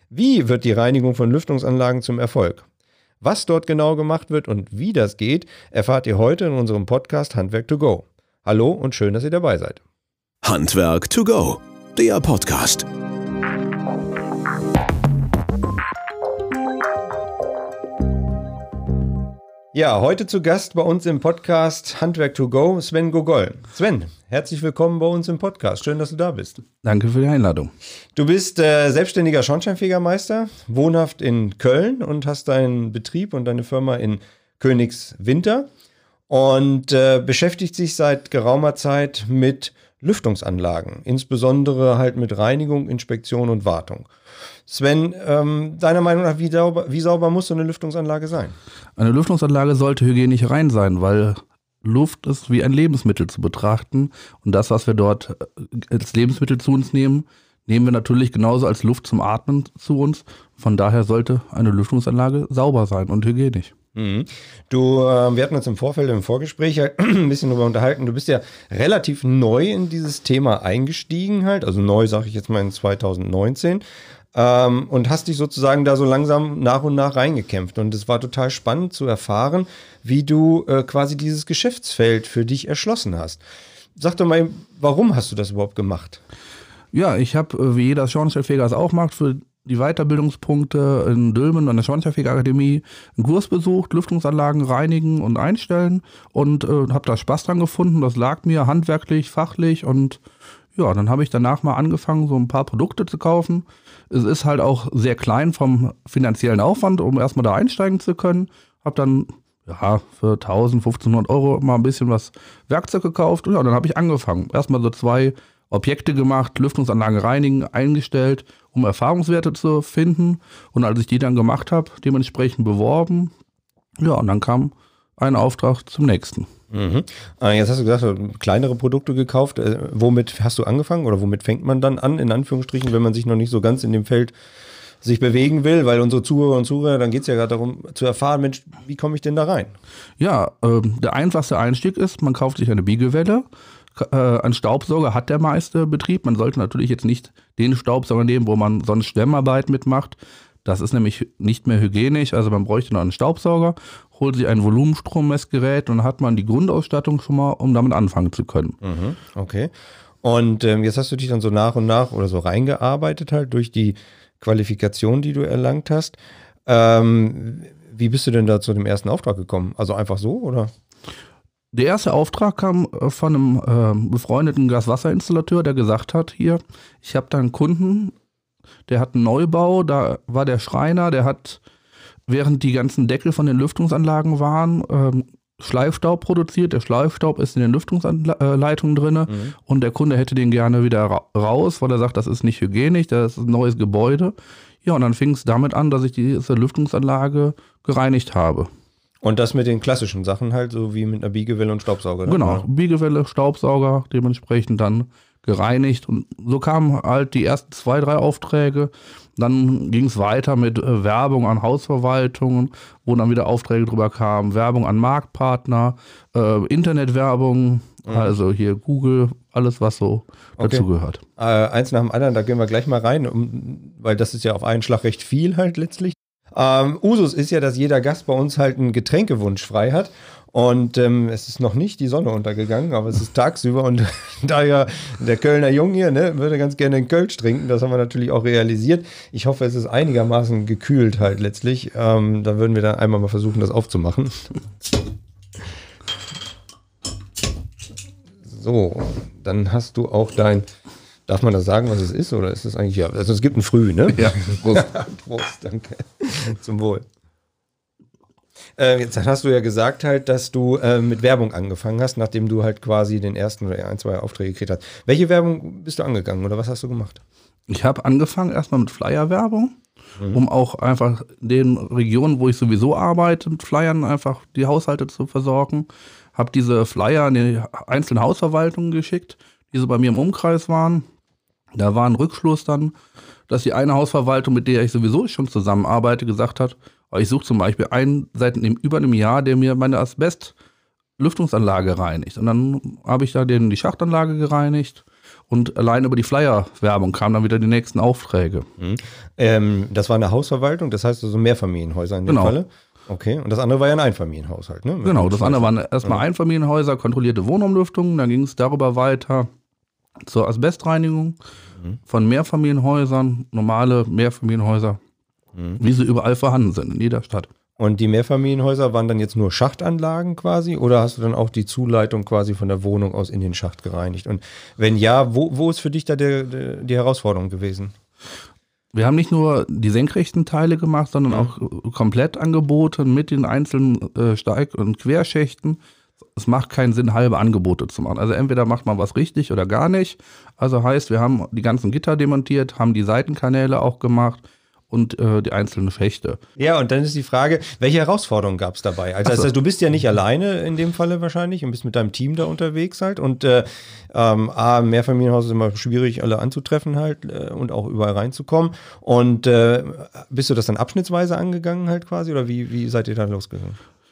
Wie wird die Reinigung von Lüftungsanlagen zum Erfolg? Was dort genau gemacht wird und wie das geht, erfahrt ihr heute in unserem Podcast Handwerk to go. Hallo und schön, dass ihr dabei seid. Handwerk to go, der Podcast. Ja, heute zu Gast bei uns im Podcast Handwerk to go, Sven Gogol. Sven, herzlich willkommen bei uns im Podcast. Schön, dass du da bist. Danke für die Einladung. Du bist selbstständiger Schornsteinfegermeister, wohnhaft in Köln und hast deinen Betrieb und deine Firma in Königswinter und beschäftigt sich seit geraumer Zeit mit Lüftungsanlagen, insbesondere halt mit Reinigung, Inspektion und Wartung. Sven, deiner Meinung nach, wie sauber muss so eine Lüftungsanlage sein? Eine Lüftungsanlage sollte hygienisch rein sein, weil Luft ist wie ein Lebensmittel zu betrachten. Und das, was wir dort als Lebensmittel zu uns nehmen, nehmen wir natürlich genauso als Luft zum Atmen zu uns. Von daher sollte eine Lüftungsanlage sauber sein und hygienisch. Mhm. Wir hatten uns im Vorgespräch halt ein bisschen darüber unterhalten. Du bist ja relativ neu in dieses Thema eingestiegen halt. Also neu sage ich jetzt mal in 2019. Und hast dich sozusagen da so langsam nach und nach reingekämpft. Und es war total spannend zu erfahren, wie du quasi dieses Geschäftsfeld für dich erschlossen hast. Sag doch mal, warum hast du das überhaupt gemacht? Ja, ich habe, wie jeder Schornsteinfeger es auch macht, für die Weiterbildungspunkte in Dülmen an der Schornsteinfegerakademie einen Kurs besucht, Lüftungsanlagen reinigen und einstellen und habe da Spaß dran gefunden. Das lag mir handwerklich, fachlich und ja, dann habe ich danach mal angefangen, so ein paar Produkte zu kaufen. Es ist halt auch sehr klein vom finanziellen Aufwand, um erstmal da einsteigen zu können. Habe dann für 1.000, 1.500 Euro mal ein bisschen was Werkzeug gekauft. Und ja, dann habe ich angefangen. Erstmal so 2 Objekte gemacht, Lüftungsanlagen reinigen, eingestellt, um Erfahrungswerte zu finden. Und als ich die dann gemacht habe, dementsprechend beworben. Ja, und dann kam ein Auftrag zum nächsten. Mhm. Jetzt hast du gesagt, du hast kleinere Produkte gekauft. Womit hast du angefangen oder womit fängt man dann an, in Anführungsstrichen, wenn man sich noch nicht so ganz in dem Feld sich bewegen will? Weil unsere Zuhörer und Zuhörer, dann geht es ja gerade darum zu erfahren, Mensch, wie komme ich denn da rein? Ja, der einfachste Einstieg ist, man kauft sich eine Biegewelle. Ein Staubsauger hat der meiste Betrieb. Man sollte natürlich jetzt nicht den Staubsauger nehmen, wo man sonst Schwemmarbeit mitmacht. Das ist nämlich nicht mehr hygienisch, also man bräuchte noch einen Staubsauger, holt sich ein Volumenstrommessgerät und dann hat man die Grundausstattung schon mal, um damit anfangen zu können. Mhm, okay. Und jetzt hast du dich dann so nach und nach oder so reingearbeitet halt durch die Qualifikation, die du erlangt hast. Wie bist du denn da zu dem ersten Auftrag gekommen? Also einfach so, oder? Der erste Auftrag kam von einem befreundeten Gaswasserinstallateur, der gesagt hat, hier, ich habe da einen Kunden, der hat einen Neubau, da war der Schreiner, der hat, während die ganzen Deckel von den Lüftungsanlagen waren, Schleifstaub produziert. Der Schleifstaub ist in den Lüftungsleitungen drin und der Kunde hätte den gerne wieder raus, weil er sagt, das ist nicht hygienisch, das ist ein neues Gebäude. Ja, und dann fing es damit an, dass ich diese Lüftungsanlage gereinigt habe. Und das mit den klassischen Sachen halt, so wie mit einer Biegewelle und Staubsauger? Genau, Biegewelle, Staubsauger, dementsprechend dann gereinigt und so kamen halt die ersten 2, 3 Aufträge. Dann ging es weiter mit Werbung an Hausverwaltungen, wo dann wieder Aufträge drüber kamen, Werbung an Marktpartner, Internetwerbung, also hier Google, alles was so dazu gehört. Eins nach dem anderen, da gehen wir gleich mal rein, weil das ist ja auf einen Schlag recht viel halt letztlich. Usus ist ja, dass jeder Gast bei uns halt einen Getränkewunsch frei hat. Und es ist noch nicht die Sonne untergegangen, aber es ist tagsüber und da ja der Kölner Jung hier, ne, würde ganz gerne einen Kölsch trinken, das haben wir natürlich auch realisiert. Ich hoffe, es ist einigermaßen gekühlt halt letztlich. Da würden wir dann einmal mal versuchen, das aufzumachen. So, dann hast du auch darf man das sagen, was es ist, oder ist es eigentlich, ja, also es gibt ein Früh, ne? Ja, Prost. Prost, danke. Zum Wohl. Jetzt hast du ja gesagt halt, dass du mit Werbung angefangen hast, nachdem du halt quasi den ersten oder 1, 2 Aufträge gekriegt hast. Welche Werbung bist du angegangen oder was hast du gemacht? Ich habe angefangen erstmal mit Flyer-Werbung, um auch einfach in den Regionen, wo ich sowieso arbeite, mit Flyern einfach die Haushalte zu versorgen. Habe diese Flyer an die einzelnen Hausverwaltungen geschickt, die so bei mir im Umkreis waren. Da war ein Rückschluss dann, dass die eine Hausverwaltung, mit der ich sowieso schon zusammenarbeite, gesagt hat, ich suche zum Beispiel einen seit über einem Jahr, der mir meine Asbest-Lüftungsanlage reinigt. Und dann habe ich da die Schachtanlage gereinigt Und allein über die Flyer-Werbung kamen dann wieder die nächsten Aufträge. Das war eine Hausverwaltung, das heißt also Mehrfamilienhäuser in dem Falle? Okay, und das andere war ja ein Einfamilienhaushalt, ne? Genau, das andere waren erstmal Einfamilienhäuser, kontrollierte Wohnumlüftung, dann ging es darüber weiter zur Asbestreinigung von Mehrfamilienhäusern, normale Mehrfamilienhäuser, wie sie überall vorhanden sind, in jeder Stadt. Und die Mehrfamilienhäuser waren dann jetzt nur Schachtanlagen quasi oder hast du dann auch die Zuleitung quasi von der Wohnung aus in den Schacht gereinigt? Und wenn ja, wo ist für dich da die Herausforderung gewesen? Wir haben nicht nur die senkrechten Teile gemacht, sondern auch Komplettangebote mit den einzelnen Steig- und Querschächten. Es macht keinen Sinn, halbe Angebote zu machen. Also entweder macht man was richtig oder gar nicht. Also heißt, wir haben die ganzen Gitter demontiert, haben die Seitenkanäle auch gemacht und die einzelnen Schächte. Ja, und dann ist die Frage, welche Herausforderungen gab es dabei? Also du bist ja nicht alleine in dem Falle wahrscheinlich und bist mit deinem Team da unterwegs halt. Und Mehrfamilienhaus ist immer schwierig, alle anzutreffen halt und auch überall reinzukommen. Und bist du das dann abschnittsweise angegangen halt quasi oder wie seid ihr da losgegangen?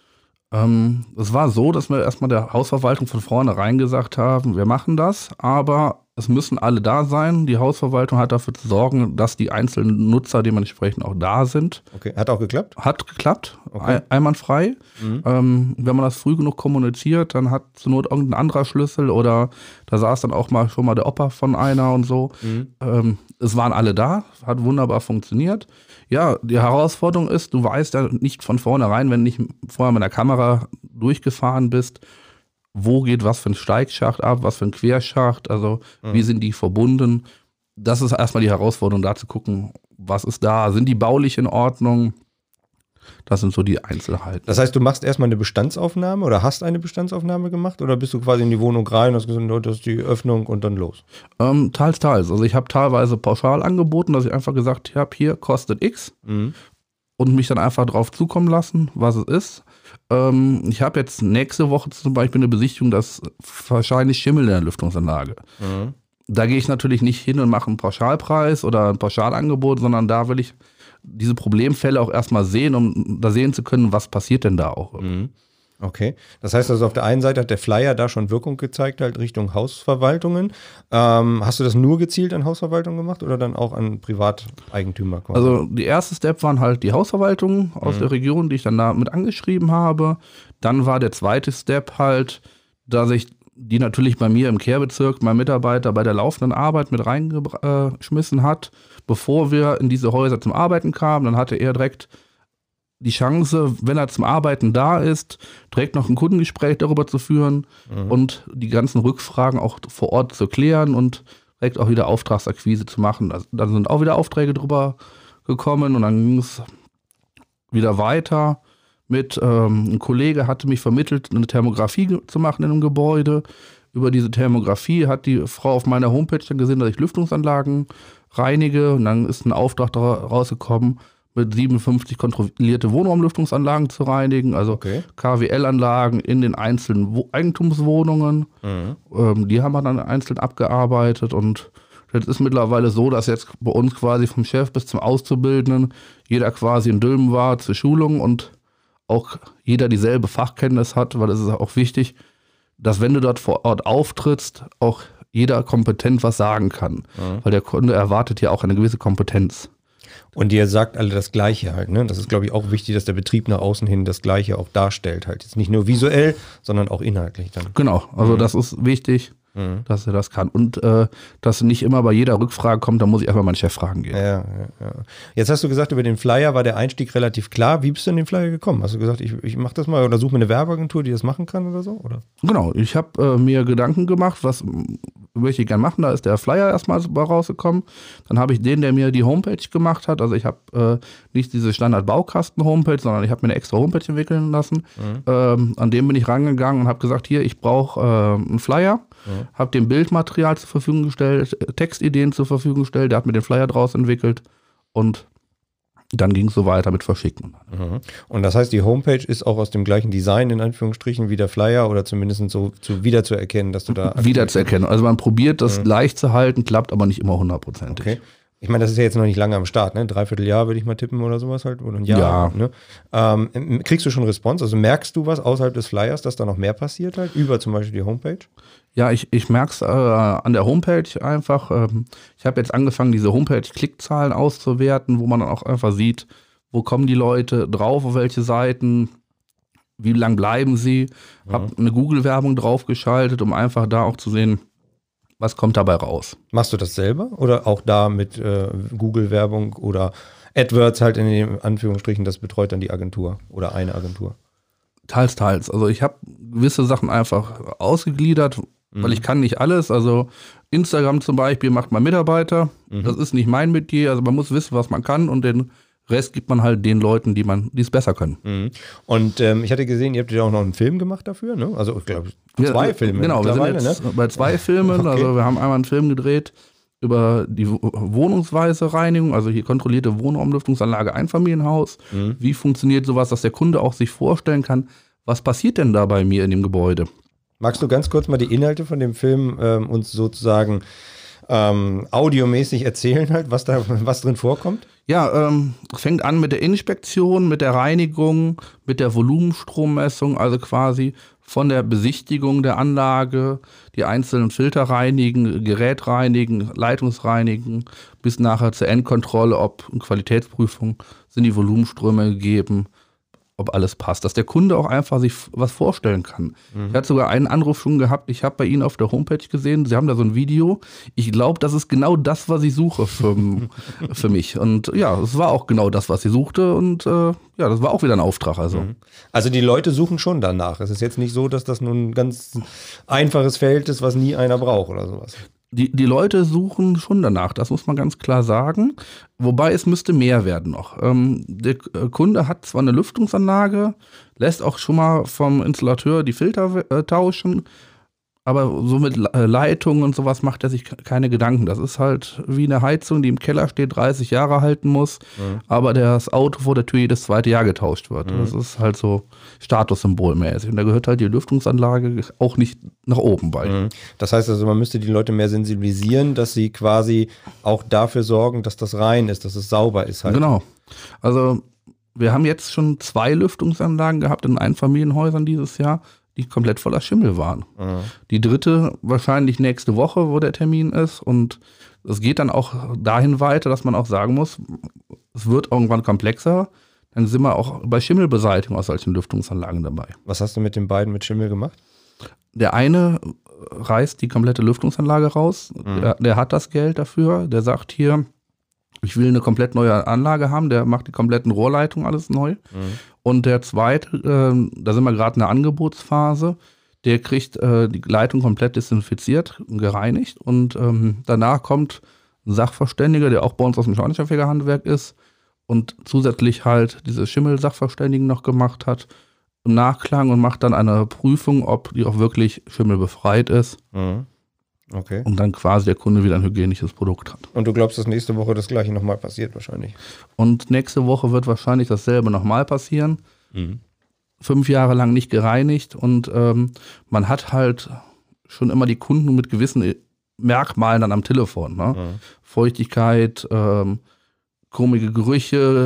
Es war so, dass wir erstmal der Hausverwaltung von vornherein gesagt haben, wir machen das, aber es müssen alle da sein. Die Hausverwaltung hat dafür zu sorgen, dass die einzelnen Nutzer dementsprechend auch da sind. Okay, hat auch geklappt? Hat geklappt, okay. Einwandfrei. Wenn man das früh genug kommuniziert, dann hat zur Not irgendein anderer Schlüssel oder da saß dann auch mal schon mal der Opa von einer und so. Es waren alle da, hat wunderbar funktioniert. Ja, die Herausforderung ist, du weißt ja nicht von vornherein, wenn du nicht vorher mit der Kamera durchgefahren bist, wo geht was für ein Steigschacht ab, was für ein Querschacht, also wie sind die verbunden. Das ist erstmal die Herausforderung, da zu gucken, was ist da, sind die baulich in Ordnung. Das sind so die Einzelheiten. Das heißt, du machst erstmal eine Bestandsaufnahme oder hast eine Bestandsaufnahme gemacht oder bist du quasi in die Wohnung rein und hast gesagt, das ist die Öffnung und dann los? Teils. Also ich habe teilweise pauschal angeboten, dass ich einfach gesagt habe, hier kostet X und mich dann einfach drauf zukommen lassen, was es ist. Ich habe jetzt nächste Woche zum Beispiel eine Besichtigung, das wahrscheinlich Schimmel in der Lüftungsanlage. Da gehe ich natürlich nicht hin und mache einen Pauschalpreis oder ein Pauschalangebot, sondern da will ich diese Problemfälle auch erstmal sehen, um da sehen zu können, was passiert denn da auch. Okay, das heißt also auf der einen Seite hat der Flyer da schon Wirkung gezeigt, halt Richtung Hausverwaltungen. Hast du das nur gezielt an Hausverwaltungen gemacht oder dann auch an Privateigentümer quasi? Also die erste Step waren halt die Hausverwaltungen aus der Region, die ich dann da mit angeschrieben habe. Dann war der zweite Step halt, dass ich die natürlich bei mir im Kehrbezirk, mein Mitarbeiter bei der laufenden Arbeit mit reingeschmissen hat, bevor wir in diese Häuser zum Arbeiten kamen. Dann hatte er direkt die Chance, wenn er zum Arbeiten da ist, direkt noch ein Kundengespräch darüber zu führen und die ganzen Rückfragen auch vor Ort zu klären und direkt auch wieder Auftragsakquise zu machen. Also, dann sind auch wieder Aufträge drüber gekommen und dann ging es wieder weiter mit, ein Kollege hatte mich vermittelt, eine Thermografie zu machen in einem Gebäude. Über diese Thermografie hat die Frau auf meiner Homepage dann gesehen, dass ich Lüftungsanlagen reinige und dann ist ein Auftrag rausgekommen, mit 57 kontrollierte Wohnraumlüftungsanlagen zu reinigen, also KWL-Anlagen in den einzelnen Eigentumswohnungen. Die haben wir dann einzeln abgearbeitet und das ist mittlerweile so, dass jetzt bei uns quasi vom Chef bis zum Auszubildenden jeder quasi in Dülmen war zur Schulung und auch jeder dieselbe Fachkenntnis hat, weil es ist auch wichtig, dass wenn du dort vor Ort auftrittst, auch jeder kompetent was sagen kann, weil der Kunde erwartet ja auch eine gewisse Kompetenz. Und ihr sagt alle das Gleiche halt, ne? Das ist, glaube ich, auch wichtig, dass der Betrieb nach außen hin das Gleiche auch darstellt halt. Jetzt nicht nur visuell, sondern auch inhaltlich dann. Genau, also das ist wichtig, dass er das kann. Und dass nicht immer bei jeder Rückfrage kommt, da muss ich einfach meinen Chef fragen gehen. Ja. Jetzt hast du gesagt, über den Flyer war der Einstieg relativ klar. Wie bist du in den Flyer gekommen? Hast du gesagt, ich mache das mal oder suche mir eine Werbeagentur, die das machen kann oder so? Oder? Genau, ich habe mir Gedanken gemacht, was möchte ich gerne machen. Da ist der Flyer erstmal rausgekommen. Dann habe ich den, der mir die Homepage gemacht hat. Also ich habe nicht diese Standard-Baukasten-Homepage, sondern ich habe mir eine extra Homepage entwickeln lassen. An dem bin ich rangegangen und habe gesagt, hier, ich brauche einen Flyer. Habe dem Bildmaterial zur Verfügung gestellt, Textideen zur Verfügung gestellt. Der hat mir den Flyer draus entwickelt und dann ging es so weiter mit Verschicken. Und das heißt, die Homepage ist auch aus dem gleichen Design in Anführungsstrichen wie der Flyer oder zumindest so wiederzuerkennen, dass du da... Wiederzuerkennen. Also man probiert das leicht zu halten, klappt aber nicht immer 100%. Okay. Ich meine, das ist ja jetzt noch nicht lange am Start, ne? Dreivierteljahr würde ich mal tippen oder sowas halt. Oder ein Jahr. Ja. Ne? Kriegst du schon Response? Also merkst du was außerhalb des Flyers, dass da noch mehr passiert halt? Über zum Beispiel die Homepage? Ja, ich merke es an der Homepage einfach. Ich habe jetzt angefangen, diese Homepage-Klickzahlen auszuwerten, wo man dann auch einfach sieht, wo kommen die Leute drauf, auf welche Seiten, wie lang bleiben sie. Habe eine Google-Werbung draufgeschaltet, um einfach da auch zu sehen, was kommt dabei raus. Machst du das selber oder auch da mit Google-Werbung oder AdWords halt in den Anführungsstrichen, das betreut dann die Agentur oder eine Agentur? Teils. Also ich habe gewisse Sachen einfach ausgegliedert, weil ich kann nicht alles. Also Instagram zum Beispiel macht mein Mitarbeiter. Das ist nicht mein Metier. Also man muss wissen, was man kann und den Rest gibt man halt den Leuten, die es besser können. Und ich hatte gesehen, ihr habt ja auch noch einen Film gemacht dafür, ne? Also ich glaube 2 Filme. Genau, wir sind jetzt bei 2 Filmen. Okay. Also wir haben einmal einen Film gedreht über die wohnungsweise Reinigung, also hier kontrollierte Wohnraumlüftungsanlage, Einfamilienhaus. Wie funktioniert sowas, dass der Kunde auch sich vorstellen kann, was passiert denn da bei mir in dem Gebäude? Magst du ganz kurz mal die Inhalte von dem Film uns sozusagen audiomäßig erzählen halt, was drin vorkommt? Ja, es fängt an mit der Inspektion, mit der Reinigung, mit der Volumenstrommessung, also quasi von der Besichtigung der Anlage, die einzelnen Filter reinigen, Gerät reinigen, Leitungsreinigen, bis nachher zur Endkontrolle, ob in Qualitätsprüfung sind die Volumenströme gegeben, ob alles passt, dass der Kunde auch einfach sich was vorstellen kann. Ich hatte sogar einen Anruf schon gehabt, ich habe bei Ihnen auf der Homepage gesehen, Sie haben da so ein Video, ich glaube, das ist genau das, was ich suche für mich. Und ja, es war auch genau das, was ich suchte und ja, das war auch wieder ein Auftrag. Also die Leute suchen schon danach. Es ist jetzt nicht so, dass das nun ein ganz einfaches Feld ist, was nie einer braucht oder sowas. Die Leute suchen schon danach, das muss man ganz klar sagen. Wobei es müsste mehr werden noch. Der Kunde hat zwar eine Lüftungsanlage, lässt auch schon mal vom Installateur die Filter tauschen, aber so mit Leitungen und sowas macht er sich keine Gedanken. Das ist halt wie eine Heizung, die im Keller steht, 30 Jahre halten muss, aber das Auto vor der Tür jedes 2. Jahr getauscht wird. Das ist halt so statussymbolmäßig. Und da gehört halt die Lüftungsanlage auch nicht nach oben bei. Das heißt also, man müsste die Leute mehr sensibilisieren, dass sie quasi auch dafür sorgen, dass das rein ist, dass es sauber ist halt. Genau. Also wir haben jetzt schon 2 Lüftungsanlagen gehabt in Einfamilienhäusern dieses Jahr, die komplett voller Schimmel waren. Die 3. wahrscheinlich nächste Woche, wo der Termin ist. Und es geht dann auch dahin weiter, dass man auch sagen muss, es wird irgendwann komplexer. Dann sind wir auch bei Schimmelbeseitigung aus solchen Lüftungsanlagen dabei. Was hast du mit den beiden mit Schimmel gemacht? Der eine reißt die komplette Lüftungsanlage raus. Der hat das Geld dafür. Der sagt hier, ich will eine komplett neue Anlage haben. Der macht die kompletten Rohrleitungen alles neu. Und der zweite, da sind wir gerade in der Angebotsphase, der kriegt die Leitung komplett desinfiziert und gereinigt. Und danach kommt ein Sachverständiger, der auch bei uns aus dem Schornsteinfegerhandwerk ist und zusätzlich halt diese Schimmel-Sachverständigen noch gemacht hat im Nachklang und macht dann eine Prüfung, ob die auch wirklich schimmelbefreit ist. Okay. Und dann quasi der Kunde wieder ein hygienisches Produkt hat. Und du glaubst, dass nächste Woche das gleiche nochmal passiert wahrscheinlich? Und nächste Woche wird wahrscheinlich dasselbe nochmal passieren. 5 Jahre lang nicht gereinigt und man hat halt schon immer die Kunden mit gewissen Merkmalen dann am Telefon. Ne? Feuchtigkeit, komische Gerüche.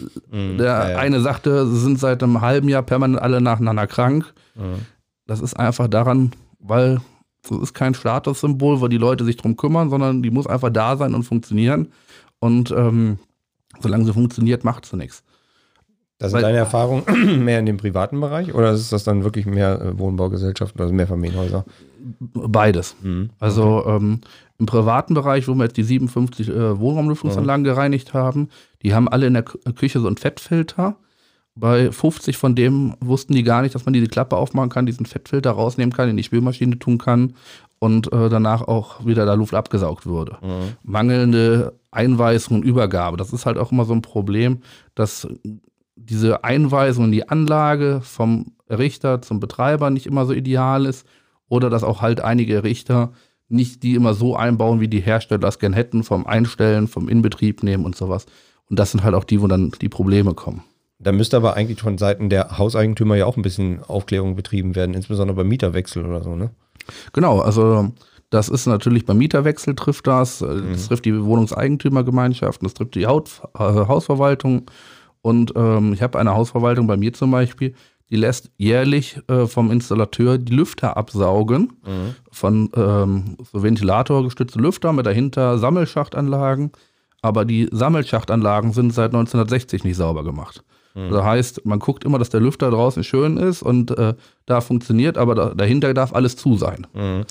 Eine sagte, sie sind seit einem halben Jahr permanent alle nacheinander krank. Das ist einfach daran, weil das ist kein Statussymbol, wo die Leute sich drum kümmern, sondern die muss einfach da sein und funktionieren. Und solange sie funktioniert, macht sie nichts. Das sind deine Erfahrungen mehr in dem privaten Bereich oder ist das dann wirklich mehr Wohnbaugesellschaften, also mehr Familienhäuser? Beides. Also im privaten Bereich, wo wir jetzt die 57 Wohnraumlüftungsanlagen gereinigt haben, die haben alle in der Küche so einen Fettfilter. Bei 50 von dem wussten die gar nicht, dass man diese Klappe aufmachen kann, diesen Fettfilter rausnehmen kann, in die Spülmaschine tun kann und danach auch wieder da Luft abgesaugt würde. Mangelnde Einweisung und Übergabe, das ist halt auch immer so ein Problem, dass diese Einweisung in die Anlage vom Richter zum Betreiber nicht immer so ideal ist oder dass auch halt einige Richter nicht die immer so einbauen, wie die Hersteller es gern hätten, vom Einstellen, vom Inbetrieb nehmen und sowas. Und das sind halt auch die, wo dann die Probleme kommen. Da müsste aber eigentlich von Seiten der Hauseigentümer ja auch ein bisschen Aufklärung betrieben werden, insbesondere beim Mieterwechsel oder so, ne? Genau, also Das ist natürlich beim Mieterwechsel trifft das trifft die Wohnungseigentümergemeinschaften, das trifft die Hausverwaltung. Und ich habe eine Hausverwaltung bei mir zum Beispiel, die lässt jährlich vom Installateur die Lüfter absaugen von so ventilatorgestützte Lüfter mit dahinter Sammelschachtanlagen. Aber die Sammelschachtanlagen sind seit 1960 nicht sauber gemacht. Das heißt, man guckt immer, dass der Lüfter draußen schön ist und da funktioniert, aber dahinter darf alles zu sein.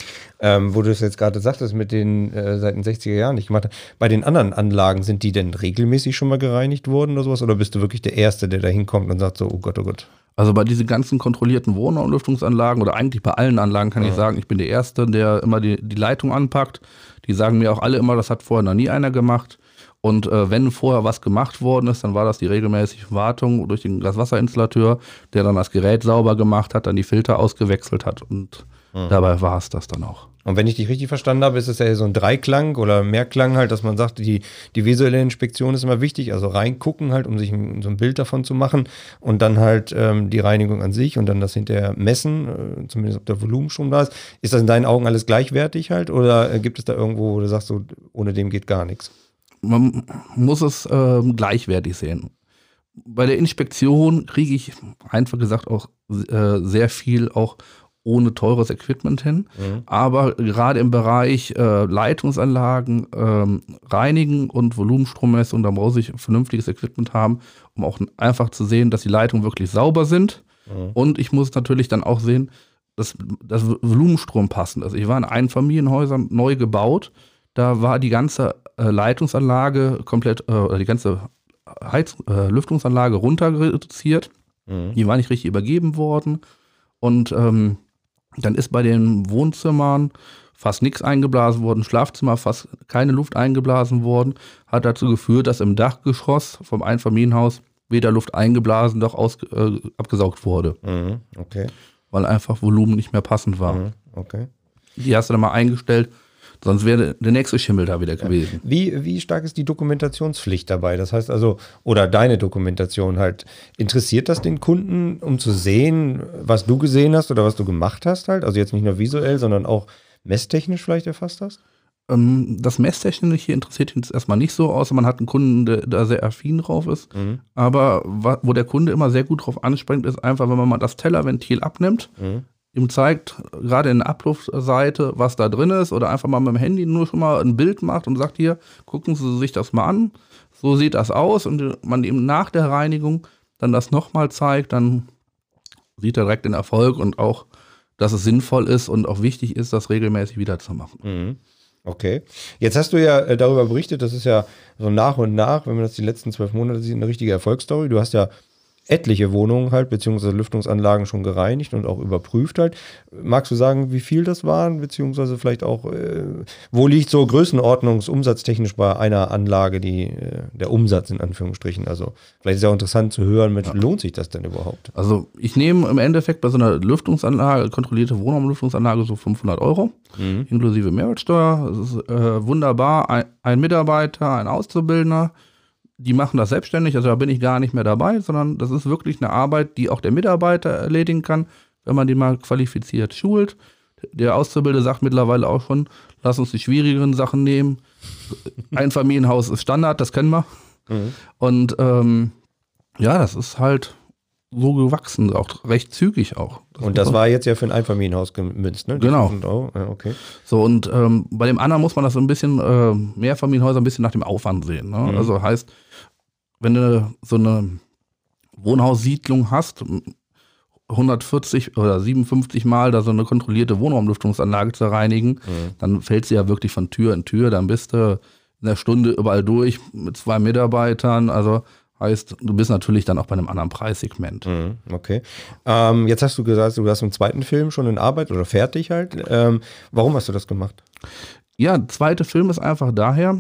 Wo du es jetzt gerade sagtest, mit den seit den 60er Jahren nicht gemacht hast, bei den anderen Anlagen, sind die denn regelmäßig schon mal gereinigt worden oder sowas? Oder bist du wirklich der Erste, der da hinkommt und sagt so, oh Gott, oh Gott? Also bei diesen ganzen kontrollierten Wohnraumlüftungsanlagen oder eigentlich bei allen Anlagen kann ich sagen, ich bin der Erste, der immer die Leitung anpackt. Die sagen mir auch alle immer, das hat vorher noch nie einer gemacht. Und wenn vorher was gemacht worden ist, dann war das die regelmäßige Wartung durch den Gaswasserinstallateur, der dann das Gerät sauber gemacht hat, dann die Filter ausgewechselt hat und dabei war es das dann auch. Und wenn ich dich richtig verstanden habe, ist es ja so ein Dreiklang oder Mehrklang halt, dass man sagt, die visuelle Inspektion ist immer wichtig, also reingucken halt, um sich so ein Bild davon zu machen und dann halt die Reinigung an sich und dann das hinterher messen, zumindest ob der Volumenstrom da ist. Ist das in deinen Augen alles gleichwertig halt oder gibt es da irgendwo, wo du sagst, so, ohne dem geht gar nichts? Man muss es gleichwertig sehen. Bei der Inspektion kriege ich einfach gesagt auch sehr viel auch ohne teures Equipment hin. Aber gerade im Bereich Leitungsanlagen, Reinigen und Volumenstrommessung, da muss ich vernünftiges Equipment haben, um auch einfach zu sehen, dass die Leitungen wirklich sauber sind. Und ich muss natürlich dann auch sehen, dass das Volumenstrom passend ist. Ich war in Einfamilienhäusern neu gebaut, da war die ganze Leitungsanlage komplett, oder die ganze Lüftungsanlage runter reduziert. Die war nicht richtig übergeben worden. Und dann ist bei den Wohnzimmern fast nichts eingeblasen worden, Schlafzimmer fast keine Luft eingeblasen worden. Hat dazu geführt, dass im Dachgeschoss vom Einfamilienhaus weder Luft eingeblasen noch abgesaugt wurde. Okay. Weil einfach Volumen nicht mehr passend war. Okay. Die hast du dann mal eingestellt. Sonst wäre der nächste Schimmel da wieder gewesen. Wie stark ist die Dokumentationspflicht dabei? Das heißt also, oder deine Dokumentation halt, interessiert das den Kunden, um zu sehen, was du gesehen hast oder was du gemacht hast halt? Also jetzt nicht nur visuell, sondern auch messtechnisch vielleicht erfasst hast? Das Messtechnische interessiert ihn jetzt erstmal nicht so, außer man hat einen Kunden, der da sehr affin drauf ist. Aber wo der Kunde immer sehr gut drauf anspringt, ist einfach, wenn man mal das Tellerventil abnimmt, ihm zeigt, gerade in der Abluftseite, was da drin ist, oder einfach mal mit dem Handy nur schon mal ein Bild macht und sagt, hier, gucken Sie sich das mal an, so sieht das aus, und man ihm nach der Reinigung dann das nochmal zeigt, dann sieht er direkt den Erfolg und auch, dass es sinnvoll ist und auch wichtig ist, das regelmäßig wieder zu machen. Okay. Jetzt hast du ja darüber berichtet, das ist ja so nach und nach, wenn man das die letzten 12 Monate sieht, eine richtige Erfolgsstory. Du hast ja etliche Wohnungen halt, beziehungsweise Lüftungsanlagen schon gereinigt und auch überprüft halt. Magst du sagen, wie viel das waren, beziehungsweise vielleicht auch, wo liegt so größenordnungsumsatztechnisch bei einer Anlage der Umsatz in Anführungsstrichen? Also vielleicht ist ja auch interessant zu hören, lohnt sich das denn überhaupt? Also ich nehme im Endeffekt bei so einer Lüftungsanlage, kontrollierte Wohnraumlüftungsanlage, so 500 €, inklusive Mehrwertsteuer. Das ist wunderbar. Ein Mitarbeiter, ein Auszubildender, die machen das selbstständig, also da bin ich gar nicht mehr dabei, sondern das ist wirklich eine Arbeit, die auch der Mitarbeiter erledigen kann, wenn man den mal qualifiziert schult. Der Auszubildende sagt mittlerweile auch schon, lass uns die schwierigeren Sachen nehmen. Einfamilienhaus ist Standard, das kennen wir. Und das ist halt so gewachsen, auch recht zügig auch. Und das war jetzt ja für ein Einfamilienhaus gemünzt, ne? Genau. Ja, okay. So, und bei dem anderen muss man das so ein bisschen, Mehrfamilienhäuser ein bisschen nach dem Aufwand sehen. Ne? Also heißt, wenn du so eine Wohnhaussiedlung hast, 140 oder 57 Mal da so eine kontrollierte Wohnraumlüftungsanlage zu reinigen, dann fällt sie ja wirklich von Tür in Tür, dann bist du in einer Stunde überall durch mit 2 Mitarbeitern, also heißt, du bist natürlich dann auch bei einem anderen Preissegment. Okay. Jetzt hast du gesagt, du hast einen zweiten Film schon in Arbeit oder fertig halt. Warum hast du das gemacht? Ja, der zweite Film ist einfach daher,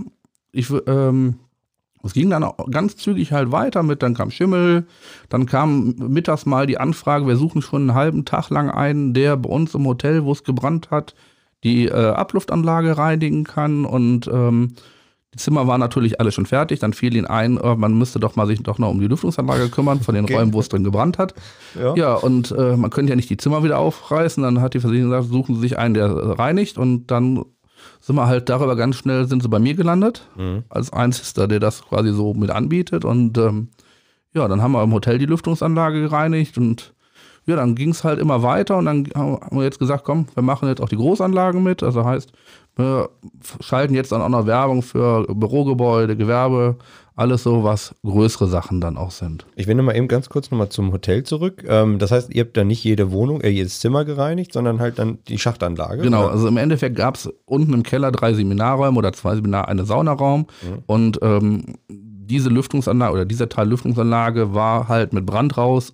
es ging dann auch ganz zügig halt weiter mit, dann kam Schimmel, dann kam mittags mal die Anfrage, wir suchen schon einen halben Tag lang einen, der bei uns im Hotel, wo es gebrannt hat, die Abluftanlage reinigen kann, und Die Zimmer waren natürlich alle schon fertig, dann fiel ihnen ein, man müsste doch mal sich doch noch um die Lüftungsanlage kümmern, von den Räumen, wo es drin gebrannt hat. Ja, und man könnte ja nicht die Zimmer wieder aufreißen, dann hat die Versicherung gesagt, suchen Sie sich einen, der reinigt, und dann sind wir halt darüber ganz schnell, sind sie bei mir gelandet, als einziger, der das quasi so mit anbietet, und ja, dann haben wir im Hotel die Lüftungsanlage gereinigt, und ja, dann ging es halt immer weiter, und dann haben wir jetzt gesagt, komm, wir machen jetzt auch die Großanlagen mit, also heißt, wir schalten jetzt dann auch noch Werbung für Bürogebäude, Gewerbe, alles so, was größere Sachen dann auch sind. Ich will mal eben ganz kurz nochmal zum Hotel zurück. Das heißt, ihr habt dann nicht jede Wohnung, jedes Zimmer gereinigt, sondern halt dann die Schachtanlage? Genau, oder? Also im Endeffekt gab es unten im Keller 3 Seminarräume oder 2 Seminar, eine Saunaraum, und diese Lüftungsanlage oder dieser Teil Lüftungsanlage war halt mit Brandruß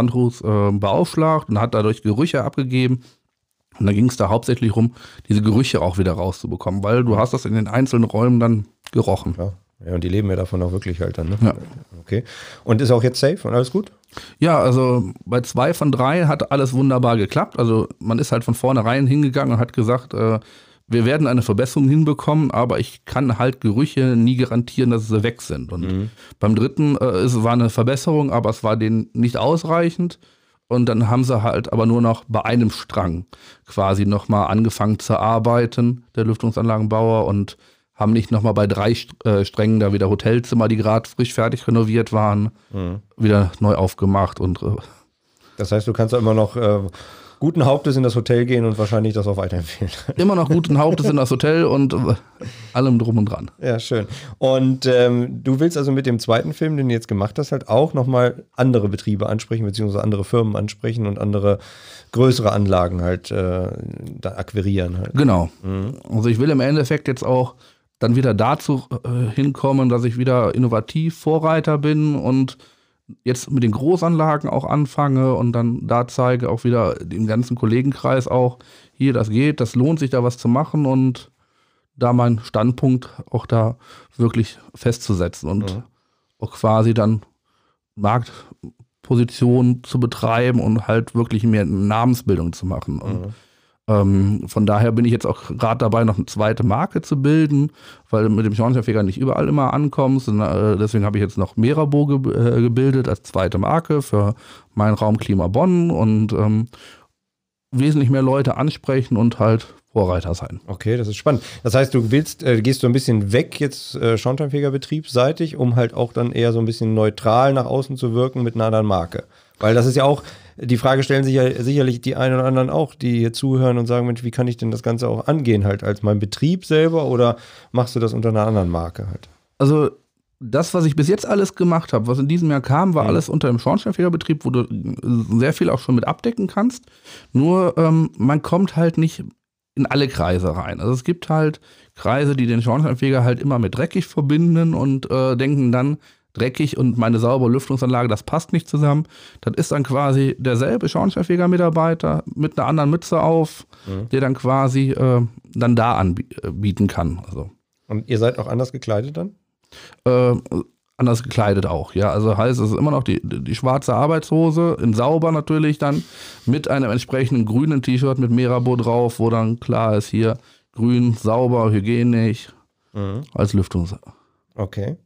beaufschlagt und hat dadurch Gerüche abgegeben. Und dann ging es da hauptsächlich rum, diese Gerüche auch wieder rauszubekommen, weil du hast das in den einzelnen Räumen dann gerochen. Ja, und die leben ja davon auch wirklich halt dann, ne? Ja. Okay. Und ist auch jetzt safe und alles gut? Ja, also bei 2 von 3 hat alles wunderbar geklappt. Also man ist halt von vornherein hingegangen und hat gesagt, wir werden eine Verbesserung hinbekommen, aber ich kann halt Gerüche nie garantieren, dass sie weg sind. Und beim 3. Es war eine Verbesserung, aber es war denen nicht ausreichend. Und dann haben sie halt aber nur noch bei einem Strang quasi nochmal angefangen zu arbeiten, der Lüftungsanlagenbauer, und haben nicht nochmal bei 3 Strängen da wieder Hotelzimmer, die gerade frisch fertig renoviert waren, wieder neu aufgemacht. Und das heißt, du kannst immer noch guten Hauptes in das Hotel gehen und wahrscheinlich das auch weiterempfehlen. Immer noch guten Hauptes in das Hotel und allem drum und dran. Ja, schön. Und du willst also mit dem zweiten Film, den du jetzt gemacht hast, halt auch nochmal andere Betriebe ansprechen, beziehungsweise andere Firmen ansprechen und andere größere Anlagen halt da akquirieren halt. Genau. Also ich will im Endeffekt jetzt auch dann wieder dazu hinkommen, dass ich wieder innovativ Vorreiter bin und jetzt mit den Großanlagen auch anfange und dann da zeige auch wieder dem ganzen Kollegenkreis auch, hier, das geht, das lohnt sich da was zu machen und da meinen Standpunkt auch da wirklich festzusetzen und auch quasi dann Marktposition zu betreiben und halt wirklich mehr Namensbildung zu machen. Und von daher bin ich jetzt auch gerade dabei, noch eine zweite Marke zu bilden, weil mit dem Schornsteinfeger nicht überall immer ankommst. Und, deswegen habe ich jetzt noch Merabo gebildet als zweite Marke für meinen Raum Klima Bonn und wesentlich mehr Leute ansprechen und halt Vorreiter sein. Okay, das ist spannend. Das heißt, du gehst so ein bisschen weg jetzt Schornsteinfegerbetriebsseitig, um halt auch dann eher so ein bisschen neutral nach außen zu wirken mit einer anderen Marke. Weil das ist ja auch, die Frage stellen sich ja sicherlich die einen oder anderen auch, die hier zuhören und sagen, Mensch, wie kann ich denn das Ganze auch angehen halt als mein Betrieb selber oder machst du das unter einer anderen Marke halt? Also das, was ich bis jetzt alles gemacht habe, was in diesem Jahr kam, war alles unter dem Schornsteinfegerbetrieb, wo du sehr viel auch schon mit abdecken kannst. Nur man kommt halt nicht in alle Kreise rein. Also es gibt halt Kreise, die den Schornsteinfeger halt immer mit dreckig verbinden und denken dann, dreckig und meine saubere Lüftungsanlage, das passt nicht zusammen. Das ist dann quasi derselbe Schornsteinfeger-Mitarbeiter mit einer anderen Mütze auf, der dann quasi dann da anbieten kann. Also. Und ihr seid auch anders gekleidet dann? Anders gekleidet auch, ja. Also heißt, es ist immer noch die schwarze Arbeitshose, in sauber natürlich dann, mit einem entsprechenden grünen T-Shirt mit Merabo drauf, wo dann klar ist, hier grün, sauber, hygienisch, als Lüftungsanlage. Okay.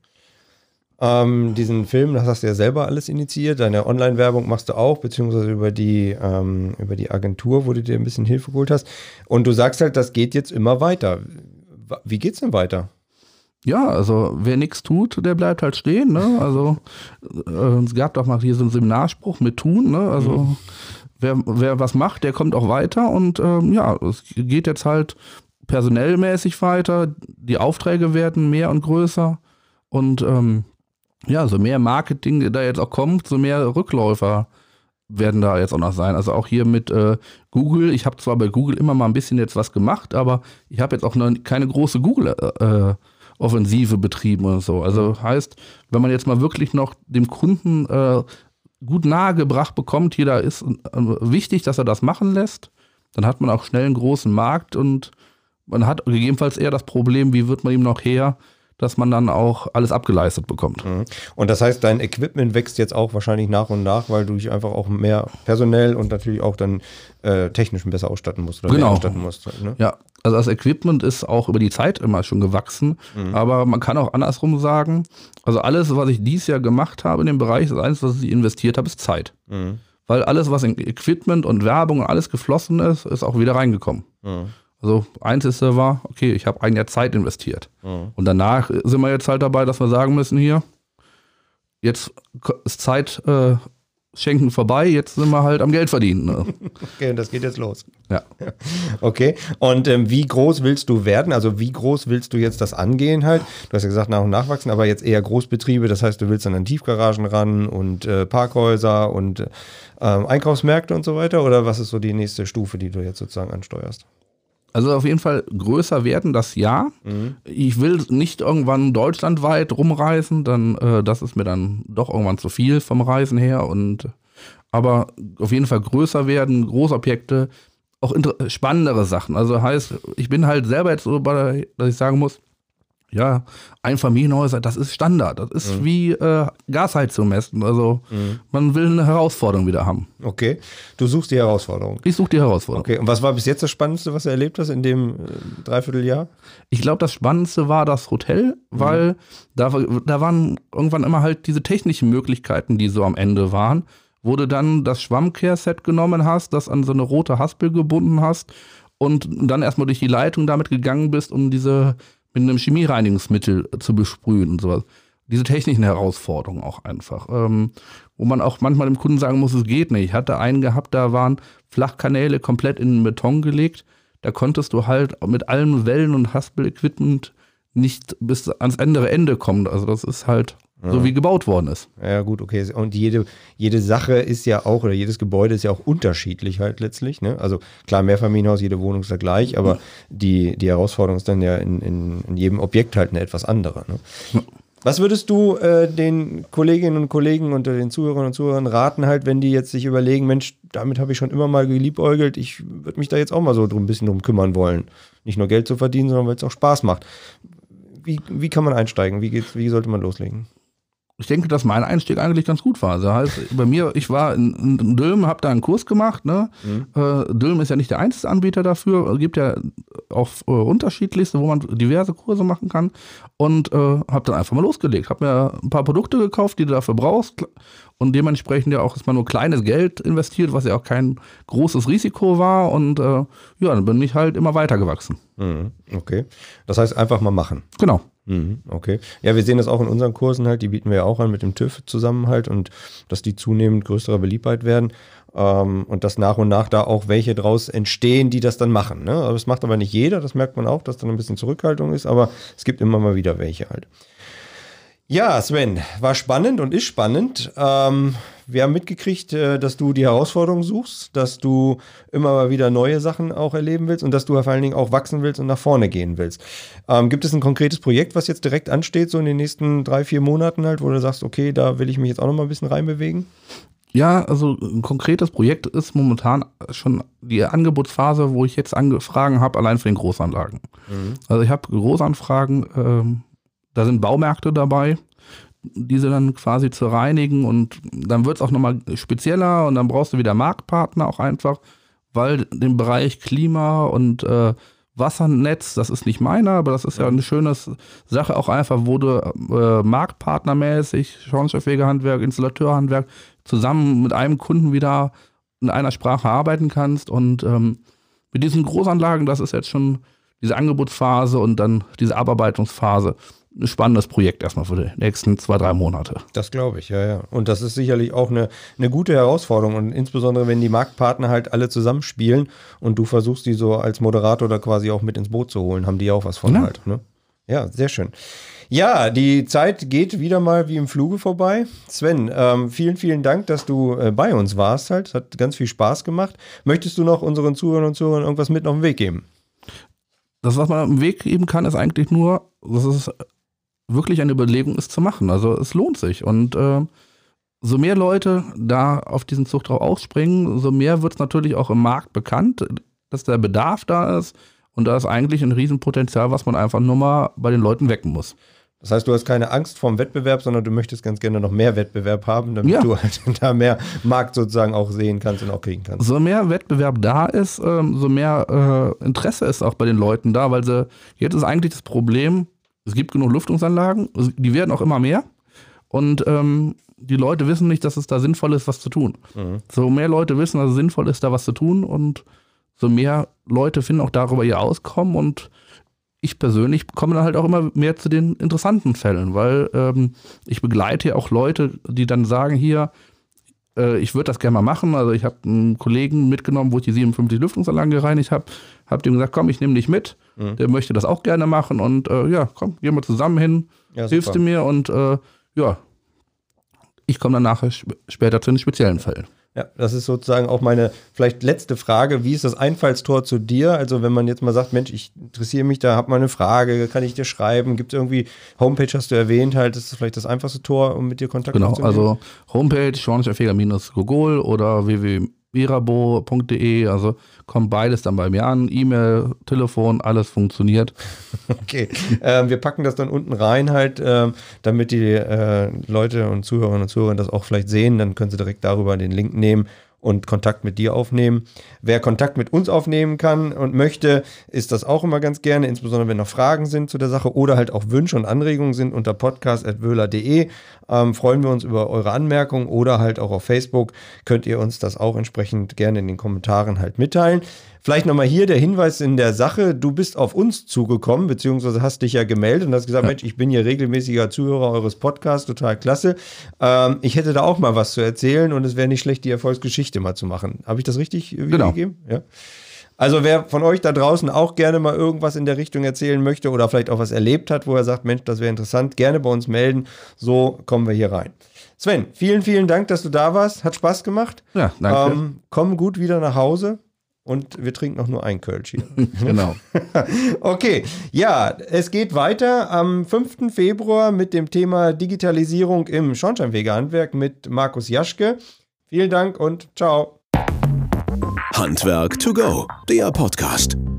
Diesen Film, das hast du ja selber alles initiiert, deine Online-Werbung machst du auch, beziehungsweise über die Agentur, wo du dir ein bisschen Hilfe geholt hast. Und du sagst halt, das geht jetzt immer weiter. Wie geht's denn weiter? Ja, also wer nichts tut, der bleibt halt stehen, ne? Also es gab doch mal hier so einen Seminarspruch mit tun, ne? Also wer was macht, der kommt auch weiter und ja, es geht jetzt halt personellmäßig weiter, die Aufträge werden mehr und größer und ja, so mehr Marketing da jetzt auch kommt, so mehr Rückläufer werden da jetzt auch noch sein. Also auch hier mit Google. Ich habe zwar bei Google immer mal ein bisschen jetzt was gemacht, aber ich habe jetzt auch noch keine große Google-Offensive betrieben und so. Also heißt, wenn man jetzt mal wirklich noch dem Kunden gut nahegebracht bekommt, hier da ist wichtig, dass er das machen lässt, dann hat man auch schnell einen großen Markt und man hat gegebenenfalls eher das Problem, wie wird man ihm noch her, dass man dann auch alles abgeleistet bekommt. Und das heißt, dein Equipment wächst jetzt auch wahrscheinlich nach und nach, weil du dich einfach auch mehr personell und natürlich auch dann technisch besser ausstatten musst oder mehr ausstatten musst. Ne? Ja, Also das Equipment ist auch über die Zeit immer schon gewachsen, aber man kann auch andersrum sagen, also alles, was ich dieses Jahr gemacht habe in dem Bereich, das Einzige, was ich investiert habe, ist Zeit. Weil alles, was in Equipment und Werbung und alles geflossen ist, ist auch wieder reingekommen. Also Einzige war, okay, ich habe ein Jahr Zeit investiert. Und danach sind wir jetzt halt dabei, dass wir sagen müssen, hier, jetzt ist Zeit schenken vorbei, jetzt sind wir halt am Geld verdienen. Ne? Okay, und das geht jetzt los. Ja. Okay, und wie groß willst du werden? Also wie groß willst du jetzt das angehen halt? Du hast ja gesagt, nach und nach wachsen, aber jetzt eher Großbetriebe, das heißt, du willst dann an Tiefgaragen ran und Parkhäuser und Einkaufsmärkte und so weiter? Oder was ist so die nächste Stufe, die du jetzt sozusagen ansteuerst? Also auf jeden Fall größer werden, das ja. Ich will nicht irgendwann deutschlandweit rumreisen, dann das ist mir dann doch irgendwann zu viel vom Reisen her. Aber auf jeden Fall größer werden, Großobjekte, auch spannendere Sachen. Also heißt, ich bin halt selber jetzt so, dass ich sagen muss, ja, Einfamilienhäuser, das ist Standard. Das ist wie Gasheizung messen. Also man will eine Herausforderung wieder haben. Okay, du suchst die Herausforderung. Ich suche die Herausforderung. Okay, und was war bis jetzt das Spannendste, was du erlebt hast in dem Dreivierteljahr? Ich glaube, das Spannendste war das Hotel, weil da waren irgendwann immer halt diese technischen Möglichkeiten, die so am Ende waren, wo du dann das Schwammkehrset genommen hast, das an so eine rote Haspel gebunden hast und dann erstmal durch die Leitung damit gegangen bist, um diese mit einem Chemiereinigungsmittel zu besprühen und sowas. Diese technischen Herausforderungen auch einfach. Wo man auch manchmal dem Kunden sagen muss, es geht nicht. Ich hatte einen gehabt, da waren Flachkanäle komplett in den Beton gelegt. Da konntest du halt mit allem Wellen- und Haspel-Equipment nicht bis ans andere Ende kommen. Also das ist halt so, wie gebaut worden ist. Ja gut, okay. Und jede Sache ist ja auch, oder jedes Gebäude ist ja auch unterschiedlich halt letztlich. Ne? Also klar, Mehrfamilienhaus, jede Wohnung ist da gleich, aber die Herausforderung ist dann ja in jedem Objekt halt eine etwas andere. Ne? Ja. Was würdest du den Kolleginnen und Kollegen und den Zuhörerinnen und Zuhörern raten halt, wenn die jetzt sich überlegen, Mensch, damit habe ich schon immer mal geliebäugelt, ich würde mich da jetzt auch mal so ein bisschen drum kümmern wollen. Nicht nur Geld zu verdienen, sondern weil es auch Spaß macht. Wie kann man einsteigen? Wie sollte man loslegen? Ich denke, dass mein Einstieg eigentlich ganz gut war. Das heißt, bei mir, ich war in Dülmen, habe da einen Kurs gemacht. Ne? Dülmen ist ja nicht der einzige Anbieter dafür. Es gibt ja auch unterschiedlichste, wo man diverse Kurse machen kann. Und habe dann einfach mal losgelegt. Habe mir ein paar Produkte gekauft, die du dafür brauchst. Und dementsprechend ja auch erstmal nur kleines Geld investiert, was ja auch kein großes Risiko war. Und ja, dann bin ich halt immer weiter gewachsen. Okay. Das heißt, einfach mal machen. Genau. Okay. Ja, wir sehen das auch in unseren Kursen halt, die bieten wir ja auch an mit dem TÜV zusammen halt und dass die zunehmend größerer Beliebtheit werden und dass nach und nach da auch welche draus entstehen, die das dann machen. Ne? Aber das macht aber nicht jeder, das merkt man auch, dass da ein bisschen Zurückhaltung ist, aber es gibt immer mal wieder welche halt. Ja, Sven, war spannend und ist spannend. Wir haben mitgekriegt, dass du die Herausforderung suchst, dass du immer mal wieder neue Sachen auch erleben willst und dass du vor allen Dingen auch wachsen willst und nach vorne gehen willst. Gibt es ein konkretes Projekt, was jetzt direkt ansteht, so in den nächsten 3-4 Monaten halt, wo du sagst, okay, da will ich mich jetzt auch noch mal ein bisschen reinbewegen? Ja, also ein konkretes Projekt ist momentan schon die Angebotsphase, wo ich jetzt Anfragen habe, allein für den Großanlagen. Also ich habe Großanfragen, da sind Baumärkte dabei, diese dann quasi zu reinigen und dann wird es auch nochmal spezieller und dann brauchst du wieder Marktpartner auch einfach, weil den Bereich Klima und Wassernetz, das ist nicht meiner, aber das ist ja eine schöne Sache auch einfach, wo du marktpartnermäßig, Schornsteinfegerhandwerk, Installateurhandwerk zusammen mit einem Kunden wieder in einer Sprache arbeiten kannst und mit diesen Großanlagen, das ist jetzt schon diese Angebotsphase und dann diese Abarbeitungsphase. Ein spannendes Projekt erstmal für die nächsten 2-3 Monate. Das glaube ich, ja. Und das ist sicherlich auch eine gute Herausforderung und insbesondere, wenn die Marktpartner halt alle zusammenspielen und du versuchst, die so als Moderator da quasi auch mit ins Boot zu holen, haben die auch was von halt. Ne? Ja, sehr schön. Ja, die Zeit geht wieder mal wie im Fluge vorbei. Sven, vielen, vielen Dank, dass du bei uns warst halt. Es hat ganz viel Spaß gemacht. Möchtest du noch unseren Zuhörern und Zuhörern irgendwas mit auf den Weg geben? Das, was man auf den Weg geben kann, ist eigentlich nur, dass es wirklich eine Überlegung ist zu machen. Also es lohnt sich. Und so mehr Leute da auf diesen Zug drauf aufspringen, so mehr wird es natürlich auch im Markt bekannt, dass der Bedarf da ist. Und da ist eigentlich ein Riesenpotenzial, was man einfach nur mal bei den Leuten wecken muss. Das heißt, du hast keine Angst vorm Wettbewerb, sondern du möchtest ganz gerne noch mehr Wettbewerb haben, damit du halt da mehr Markt sozusagen auch sehen kannst und auch kriegen kannst. So mehr Wettbewerb da ist, so mehr Interesse ist auch bei den Leuten da, weil jetzt ist eigentlich das Problem, es gibt genug Lüftungsanlagen, die werden auch immer mehr und die Leute wissen nicht, dass es da sinnvoll ist, was zu tun. So mehr Leute wissen, dass es sinnvoll ist, da was zu tun und so mehr Leute finden auch darüber ihr Auskommen und ich persönlich komme dann halt auch immer mehr zu den interessanten Fällen, weil ich begleite ja auch Leute, die dann sagen, hier, ich würde das gerne mal machen. Also ich habe einen Kollegen mitgenommen, wo ich die 57 Lüftungsanlagen gereinigt habe, habe dem gesagt, komm, ich nehme dich mit, der möchte das auch gerne machen und komm, gehen wir zusammen hin, hilfst du mir und ich komme dann nachher später zu den speziellen Fällen. Ja, das ist sozusagen auch meine vielleicht letzte Frage. Wie ist das Einfallstor zu dir? Also wenn man jetzt mal sagt, Mensch, ich interessiere mich, da habe mal eine Frage, kann ich dir schreiben? Gibt es irgendwie, Homepage hast du erwähnt, halt, das ist vielleicht das einfachste Tor, um mit dir Kontakt aufzunehmen? Genau, also Homepage, Schornsteinfeger-Gogol oder www.mirabo.de, also kommt beides dann bei mir an, E-Mail, Telefon, alles funktioniert. Okay, wir packen das dann unten rein halt, damit die Leute und Zuhörerinnen und Zuhörer das auch vielleicht sehen, dann können sie direkt darüber den Link nehmen und Kontakt mit dir aufnehmen. Wer Kontakt mit uns aufnehmen kann und möchte, ist das auch immer ganz gerne, insbesondere wenn noch Fragen sind zu der Sache oder halt auch Wünsche und Anregungen sind unter podcast@wöhler.de. Freuen wir uns über eure Anmerkungen oder halt auch auf Facebook könnt ihr uns das auch entsprechend gerne in den Kommentaren halt mitteilen. Vielleicht nochmal hier der Hinweis in der Sache, du bist auf uns zugekommen, beziehungsweise hast dich ja gemeldet und hast gesagt, Mensch, ich bin hier regelmäßiger Zuhörer eures Podcasts, total klasse. Ich hätte da auch mal was zu erzählen und es wäre nicht schlecht, die Erfolgsgeschichte mal zu machen. Habe ich das richtig wiedergegeben? Genau. Ja. Also wer von euch da draußen auch gerne mal irgendwas in der Richtung erzählen möchte oder vielleicht auch was erlebt hat, wo er sagt, Mensch, das wäre interessant, gerne bei uns melden. So kommen wir hier rein. Sven, vielen, vielen Dank, dass du da warst. Hat Spaß gemacht. Ja, danke. Komm gut wieder nach Hause. Und wir trinken auch nur ein Kölsch hier. Genau. Okay, ja, es geht weiter am 5. Februar mit dem Thema Digitalisierung im Schornsteinfegerhandwerk mit Markus Jaschke. Vielen Dank und ciao. Handwerk to go, der Podcast.